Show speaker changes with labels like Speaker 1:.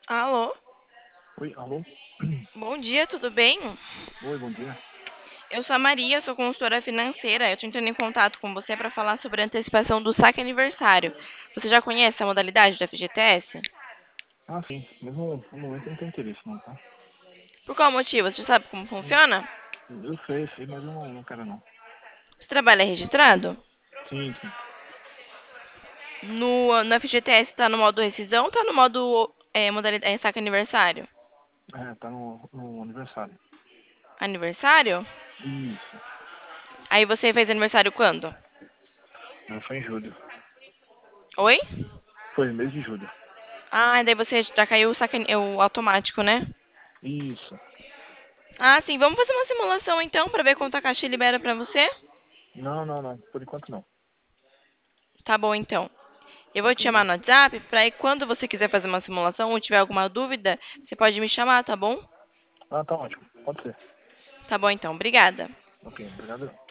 Speaker 1: Alô?
Speaker 2: Oi, alô?
Speaker 1: Bom dia, tudo bem?
Speaker 2: Oi, bom dia.
Speaker 1: Eu sou a Maria, sou consultora financeira. Eu estou entrando em contato com você para falar sobre a antecipação do saque aniversário. Você já conhece a modalidade do FGTS?
Speaker 2: Ah, sim, mas no momento eu não tenho interesse não, tá?
Speaker 1: Por qual motivo? Você já sabe como funciona?
Speaker 2: Eu sei, mas eu não quero não.
Speaker 1: Você trabalha registrado?
Speaker 2: Sim, sim.
Speaker 1: No FGTS está no modo rescisão ou está no modo modalidade, saque aniversário?
Speaker 2: É, tá no aniversário.
Speaker 1: Aniversário?
Speaker 2: Isso.
Speaker 1: Aí você fez aniversário quando?
Speaker 2: Não, foi em julho.
Speaker 1: Oi?
Speaker 2: Foi no mês de julho.
Speaker 1: Ah, daí você já caiu o automático, né?
Speaker 2: Isso.
Speaker 1: Ah, sim, vamos fazer uma simulação então para ver quanto a Caixa libera para você?
Speaker 2: Não. Por enquanto não.
Speaker 1: Tá bom, então. Eu vou te chamar
Speaker 2: Ok.
Speaker 1: no WhatsApp para aí quando você quiser fazer uma simulação ou tiver alguma dúvida, você pode me chamar, tá bom?
Speaker 2: Ah, tá ótimo. Pode ser.
Speaker 1: Tá bom, então. Obrigada.
Speaker 2: Ok, obrigado.